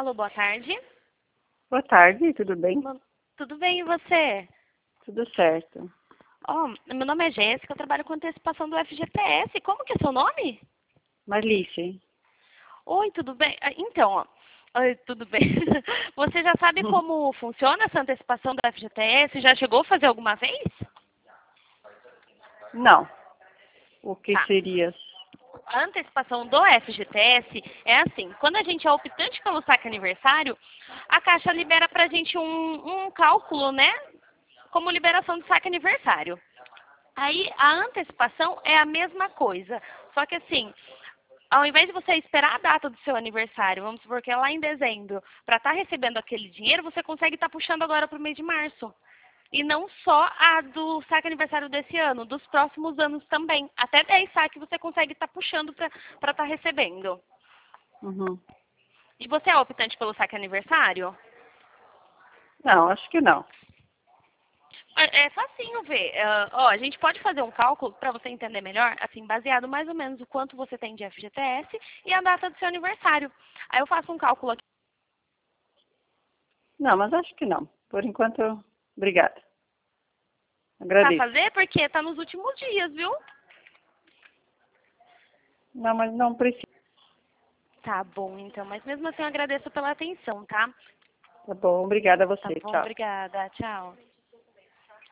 Alô, boa tarde. Boa tarde, tudo bem? Tudo bem, e você? Tudo certo. Meu nome é Jéssica, eu trabalho com antecipação do FGTS. Como que é seu nome? Marlice. Oi, tudo bem? Oi, tudo bem. Você já sabe como funciona essa antecipação do FGTS? Já chegou a fazer alguma vez? Não. O que Tá. seria? A antecipação do FGTS é assim, quando a gente é optante pelo saque aniversário, a Caixa libera pra gente um cálculo, né? Como liberação do saque aniversário. Aí a antecipação é a mesma coisa, só que assim, ao invés de você esperar a data do seu aniversário, vamos supor que é lá em dezembro, para estar recebendo aquele dinheiro, você consegue estar puxando agora para o mês de março. E não só a do saque aniversário desse ano, dos próximos anos também. Até 10 saques você consegue estar puxando para estar recebendo. Uhum. E você é optante pelo saque aniversário? Não, acho que não. É facinho ver. A gente pode fazer um cálculo para você entender melhor, assim, baseado mais ou menos o quanto você tem de FGTS e a data do seu aniversário. Aí eu faço um cálculo aqui Não, mas acho que não. Por enquanto, obrigada. para Agradeço. fazer, porque tá nos últimos dias, viu? Não, mas não precisa. Tá bom, então. Mas mesmo assim eu agradeço pela atenção, tá? Tá bom, obrigada a Tá você. bom, Tchau. obrigada. Tchau.